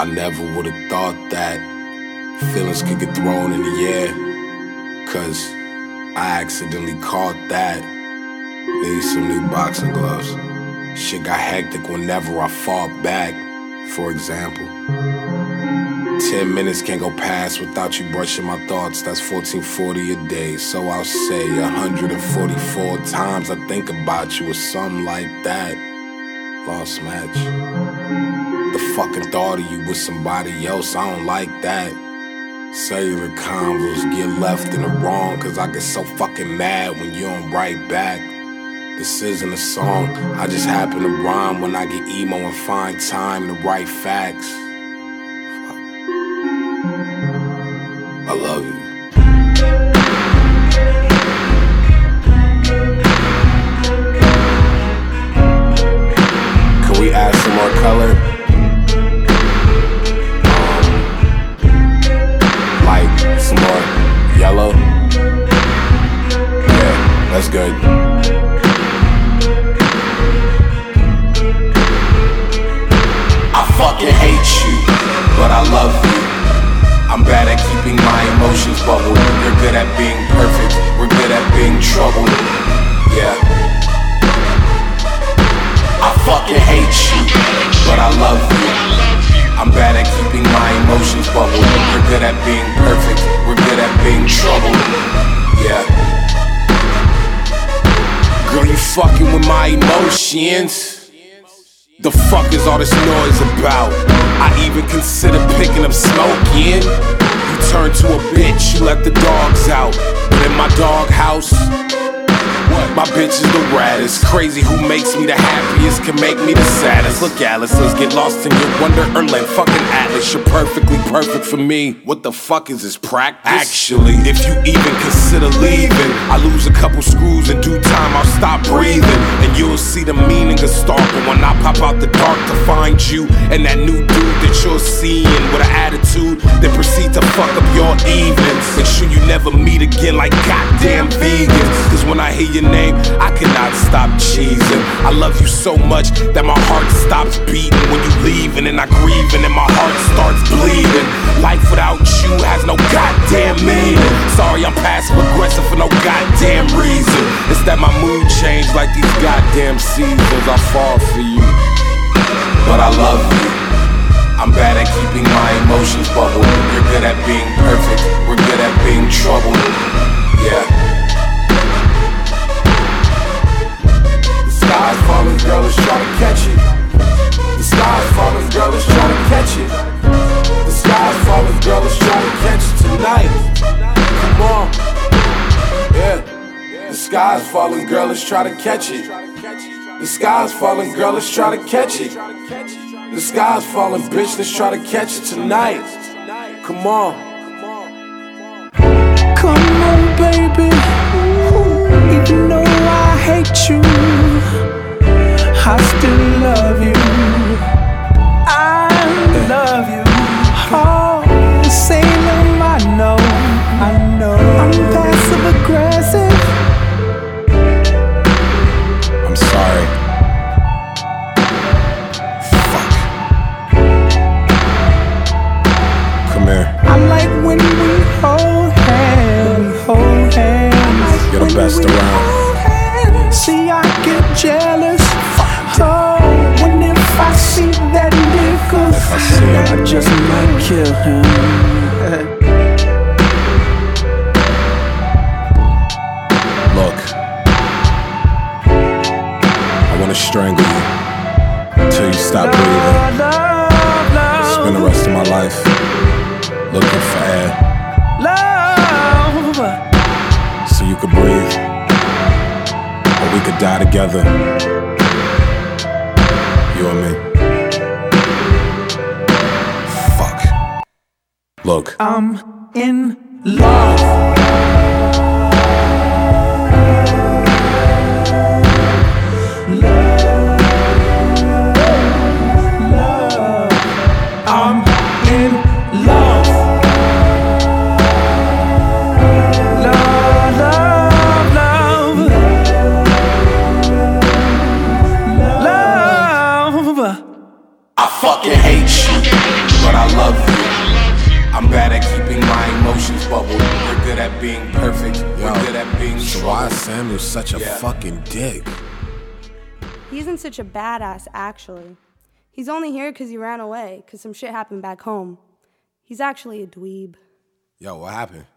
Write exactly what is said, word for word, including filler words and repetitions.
never would've thought that feelings could get thrown in the air, cause I accidentally caught that. Need some new boxing gloves. Shit got hectic whenever I fought back. For example, ten minutes can't go past without you brushing my thoughts. That's fourteen forty a day. So I'll say one hundred forty-four times I think about you or something like that. Lost match. The fucking thought of you with somebody else, I don't like that. Cellular convos get left in the wrong, cause I get so fucking mad when you don't write back. This isn't a song, I just happen to rhyme when I get emo and find time to write facts. Fuck. I love you. Can we add some more color? Um, like some more yellow? Yeah, that's good. Fucking hate you, but I love you. I'm bad at keeping my emotions bubbled. You're good at being perfect, we're good at being troubled. Yeah. I fucking hate you, but I love you. I'm bad at keeping my emotions bubbled. You're good at being perfect, we're good at being troubled. Yeah. Girl, you fucking with my emotions. The fuck is all this noise about? I even consider picking up smoking. You turn to a bitch, you let the dogs out. But in my doghouse, what? My bitch is the raddest. Crazy who makes me the happiest can make me the saddest. Look, Alice, let's get lost in your wonderland. Fucking Atlas, you're perfectly perfect for me. What the fuck is this practice? Actually, if you even consider leaving, I lose a couple screws in due time, I'll stop breathing. And you'll see the meaning of stalking when I pop out the dark to find you and that new dude that you're seeing with an attitude that proceed to fuck up your evenings. Make sure you never meet again like goddamn vegans. Cause when I hear your name, I cannot stop cheesing. I love you so much that my heart stops beating when you leave, and then I grieve and then my heart starts bleeding. Life without you has no goddamn meaning. Sorry, I'm passive aggressive for no goddamn reason. It's that my mood changed like these goddamn seasons. I fall for you, but I love you. I'm bad at keeping my emotions bubbled. You're good at being perfect, we're good at being troubled. Yeah. The sky's falling, girl, let's try to catch it. The sky's falling, girl, let's try to catch it. The sky's falling, girl, let's try to catch it tonight. Come on. Yeah. The sky's falling, girl, let's try to catch it. The sky's falling, girl, let's try to catch it. The sky's falling, bitch, let's try to catch it tonight. Come on. Come on, baby. Even though I hate you, I still love you. I love you. Oh, Salem, I know, I know. I'm passive aggressive. I'm sorry. Fuck. Come here. I like when we hold hands, we hold hands. You're the best around. See, I get jealous. Oh, when if I see that nigga, If I see him, I just might kill him. Look, I wanna strangle you until you stop breathing. Spend the rest of my life looking for air, Love, so you could breathe, or we could die together. You and me. Fuck. Look. I'm in love. I fucking hate you, but I love you. I'm bad at keeping my emotions bubbled. You're good at being perfect. You're good at being so troubled. why is Samuel such a Yeah. fucking dick? He isn't such a badass, actually. He's only here because he ran away, because some shit happened back home. He's actually a dweeb. Yo, what happened?